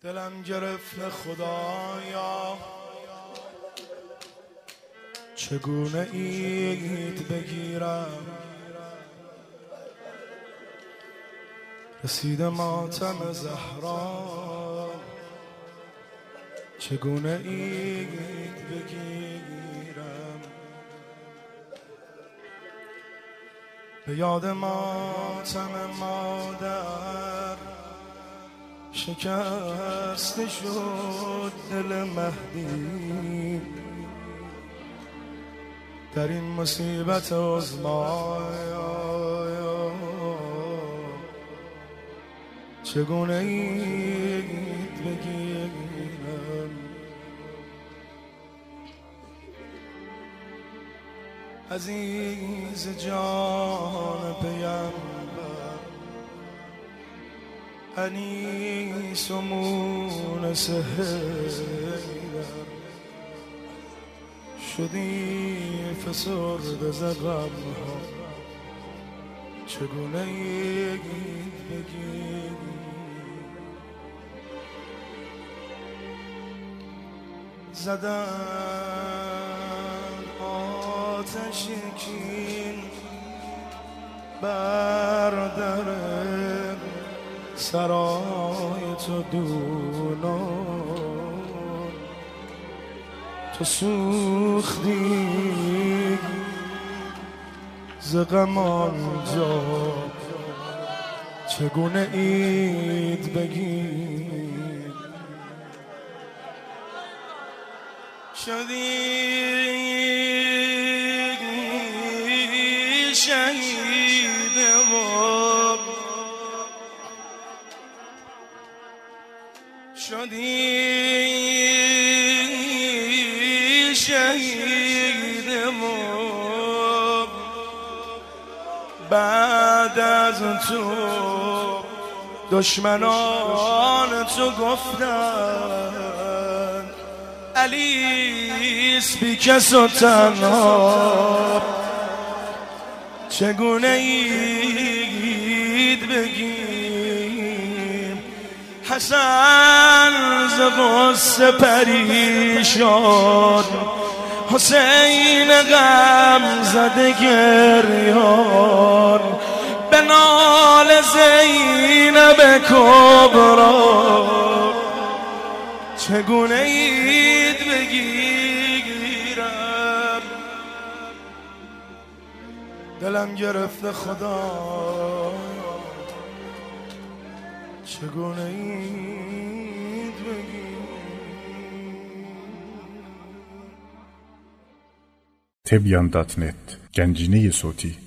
دلم گرفته خدایا چگونه عید بگیرم، رسید ماتم زهرا چگونه عید بگیرم، به یاد ماتم مادر شکسته شد دل مهدی در این مصیبت عظما، چگونه عید بگیرم. عزیز جان پیامبر انیس و مونس حیدر شدی فسرده ز غمها، چگونه عید بگیرم. زدن آتش کین بر در سرای تو دونان، تو سوختی ز غم آنجا، چگونه عید بگیر. شدی شهید و شدی شهید و بعد از تو دشمنان تو گفتن علیس بی کس و تنها، چگونه عید بگیم. حسن ز غصه پریشان، حسین غم زده گریان، به نال زینب کبرا، چگونه عید بگیرم. دلم گرفته خدا چگونه عید بگیرم. Tebyan.net Gencine صوتی